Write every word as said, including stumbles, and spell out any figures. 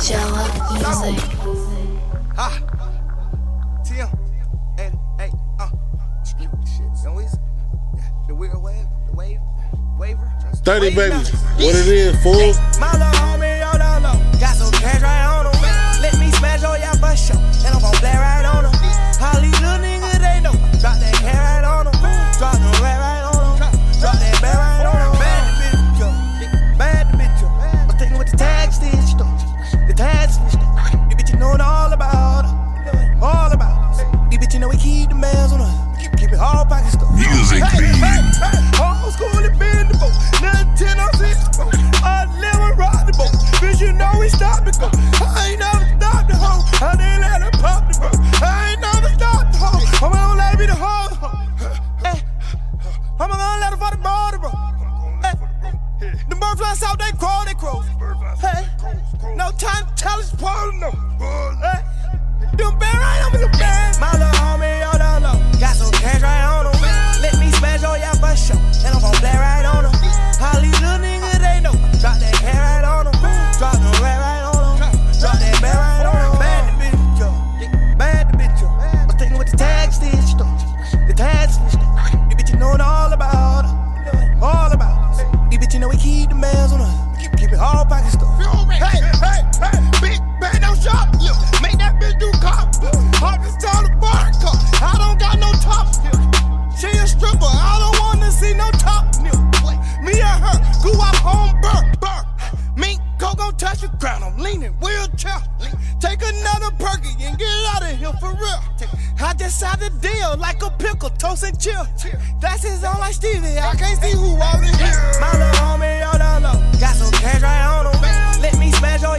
Jella Music. Ah, T M, and hey, uh, shit, young Weezy, the weird wave, the wave, waver. thirty baby, what it is, fool? My little homie, yo, no, no, got some cash right on him. Let me smash on y'all for sure, and I'm gon' play right on him. All these little niggas, they know, drop that hair right on him, drop the red right on him, drop that bag right on him. Bad the bitch, yo, bad the bitch, yo. I'm taking with the tag stitch, though, the tag stitch, though. You bitch, you know it all about her, all about her. You bitch, you know we keep the mails on her, keep, keep it all pocket stuff. Music hey, lead. Hey, hey, old school, it been the boat, nothing ten on six, boat. I never rock the boat, bitch, you know we stop the go. I ain't never stop the hoe, I didn't let her pop the boat. I ain't never stop the hoe, I'm gonna let me the hoe. Hey, I'm gonna let her for the border, bro. Hey, the bird flies out, they crow, they crow. Hey, no time to tell us part no. Hey, them bad right over the bed. My little homie, yo, no, no, got some cash right on him. Let me smash on y'all for sure, and I'm gon' play right on him. All these little niggas, they know, drop that hair right on him, drop the red right on him, drop that bag right on him. Bad the bitch, yo, bad the bitch, yo. I'm taking with the tag stitch, though, the tag stitch, though. You bitch, you know it all about her, all about her. You bitch, you know we keep the mails on her, keep, keep it all pocket stuff. Hey, hey, hey, big bang, don't shop, look, make that bitch do cop. Hard to tell the bar car, I don't got no top. She a stripper, I don't wanna see no top. Me and her, go up home, burr, burr. Me, go gon' touch the ground, I'm leaning, wheelchair. Take another perky and get out of here for real. I just signed a deal like a pickle, toast and chill. That's his own like Stevie, I can't see who walked in here. My little homie, yo, no, no, got some cash right on him. Let me smash on